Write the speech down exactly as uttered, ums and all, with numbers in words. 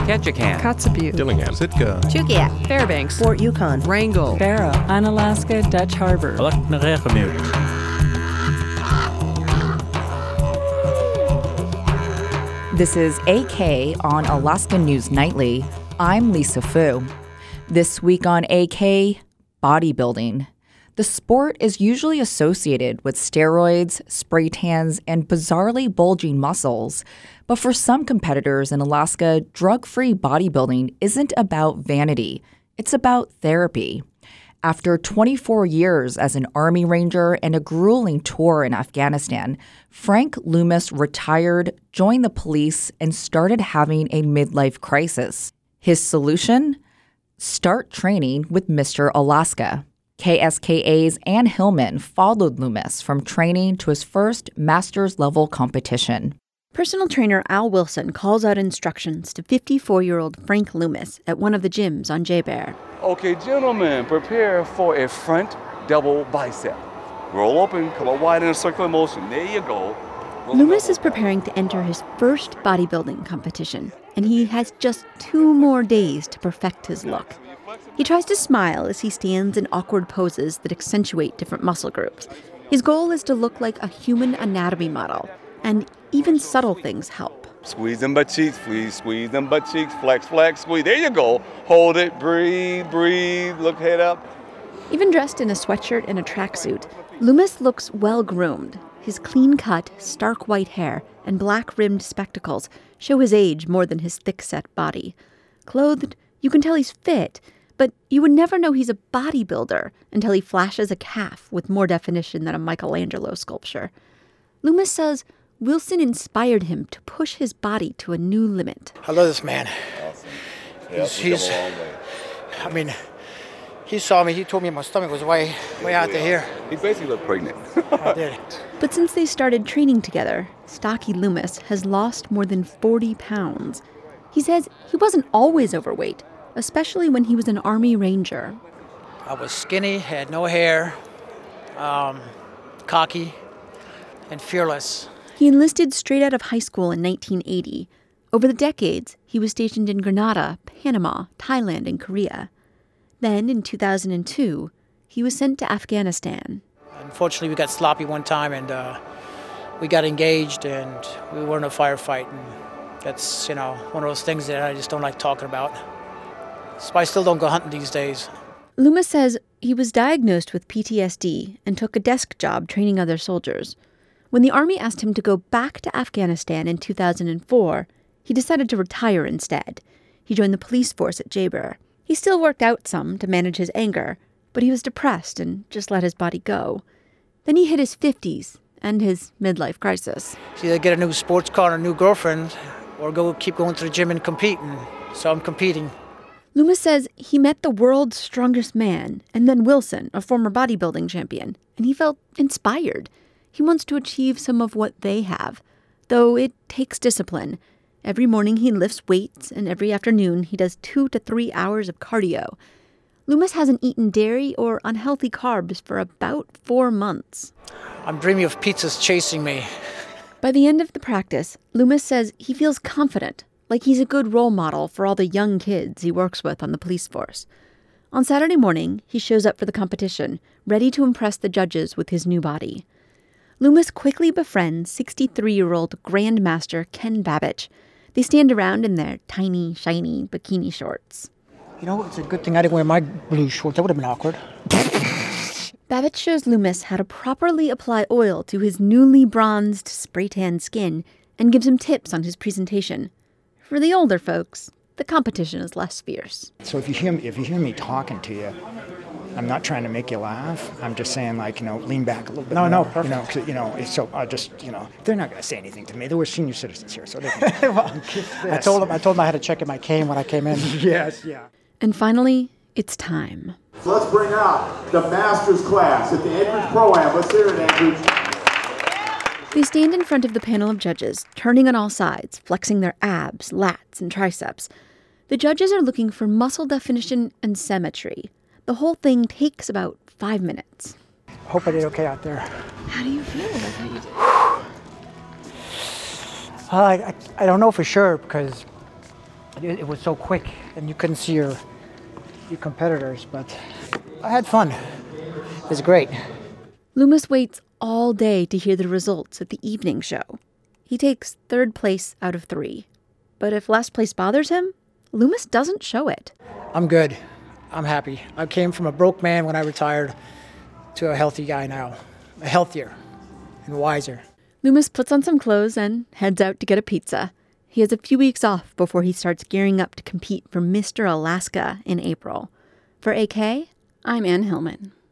Ketchikan, Kotzebue, Dillingham, Sitka, Chugiak, Fairbanks, Fort Yukon, Wrangell, Barrow, Unalaska, Dutch Harbor. This is A K on Alaska News Nightly. I'm Lisa Fu. This week on A K, bodybuilding. The sport is usually associated with steroids, spray tans, and bizarrely bulging muscles. But for some competitors in Alaska, drug-free bodybuilding isn't about vanity. It's about therapy. After twenty-four years as an Army Ranger and a grueling tour in Afghanistan, Frank Loomis retired, joined the police, and started having a midlife crisis. His solution? Start training with Mister Alaska. K S K A's Ann Hillman followed Loomis from training to his first master's level competition. Personal trainer Al Wilson calls out instructions to fifty-four-year-old Frank Loomis at one of the gyms on J-Bear. Okay, gentlemen, prepare for a front double bicep. Roll open, come up wide in a circular motion. There you go. Roll Loomis is preparing to enter his first bodybuilding competition, and he has just two more days to perfect his look. He tries to smile as he stands in awkward poses that accentuate different muscle groups. His goal is to look like a human anatomy model, and even subtle things help. Squeeze them butt cheeks, please. Squeeze them butt cheeks. Flex, flex, squeeze. There you go. Hold it. Breathe, breathe. Look head up. Even dressed in a sweatshirt and a tracksuit, Loomis looks well-groomed. His clean-cut, stark white hair and black-rimmed spectacles show his age more than his thick-set body. Clothed, you can tell he's fit, but you would never know he's a bodybuilder until he flashes a calf with more definition than a Michelangelo sculpture. Loomis says Wilson inspired him to push his body to a new limit. I love this man. Awesome. He's, he's I mean, he saw me. He told me my stomach was way, way out to here. He basically looked pregnant. I did. But since they started training together, stocky Loomis has lost more than forty pounds. He says he wasn't always overweight, especially when he was an Army Ranger. I was skinny, had no hair, um, cocky, and fearless. He enlisted straight out of high school in nineteen eighty. Over the decades, he was stationed in Grenada, Panama, Thailand, and Korea. Then, in two thousand two, he was sent to Afghanistan. Unfortunately, we got sloppy one time, and uh, we got engaged, and we were in a firefight. And that's, you know, one of those things that I just don't like talking about. So I still don't go hunting these days. Loomis says he was diagnosed with P T S D and took a desk job training other soldiers. When the Army asked him to go back to Afghanistan in two thousand four, he decided to retire instead. He joined the police force at J-Bear. He still worked out some to manage his anger, but he was depressed and just let his body go. Then he hit his fifties and his midlife crisis. It's either get a new sports car and a new girlfriend, or go keep going to the gym and compete. And so I'm competing. Loomis says he met the world's strongest man, and then Wilson, a former bodybuilding champion, and he felt inspired. He wants to achieve some of what they have, though it takes discipline. Every morning he lifts weights, and every afternoon he does two to three hours of cardio. Loomis hasn't eaten dairy or unhealthy carbs for about four months. I'm dreaming of pizzas chasing me. By the end of the practice, Loomis says he feels confident, like he's a good role model for all the young kids he works with on the police force. On Saturday morning, he shows up for the competition, ready to impress the judges with his new body. Loomis quickly befriends sixty-three-year-old Grandmaster Ken Babich. They stand around in their tiny, shiny bikini shorts. You know, it's a good thing I didn't wear my blue shorts. That would have been awkward. Babich shows Loomis how to properly apply oil to his newly bronzed, spray-tanned skin and gives him tips on his presentation. For the older folks, the competition is less fierce. So if you hear me, if you hear me talking to you, I'm not trying to make you laugh. I'm just saying, like, you know, lean back a little bit. No, more, no, perfect. You know, 'cause, you know, so I just, you know, they're not going to say anything to me. There were senior citizens here, so they can. Well, I told them, I told them I had to check in my cane when I came in. Yes, yeah. And finally, it's time. So let's bring out the master's class at the Anchorage Pro-Am. Let's hear it, Anchorage. They stand in front of the panel of judges, turning on all sides, flexing their abs, lats, and triceps. The judges are looking for muscle definition and symmetry. The whole thing takes about five minutes. Hope I did okay out there. How do you feel about how you did? Uh, I, I, I don't know for sure because It, it was so quick, and you couldn't see your your competitors. But I had fun. It was great. Loomis waits all day to hear the results at the evening show. He takes third place out of three. But if last place bothers him, Loomis doesn't show it. I'm good. I'm happy. I came from a broke man when I retired to a healthy guy now. A healthier and wiser. Loomis puts on some clothes and heads out to get a pizza. He has a few weeks off before he starts gearing up to compete for Mister Alaska in April. For A K, I'm Ann Hillman.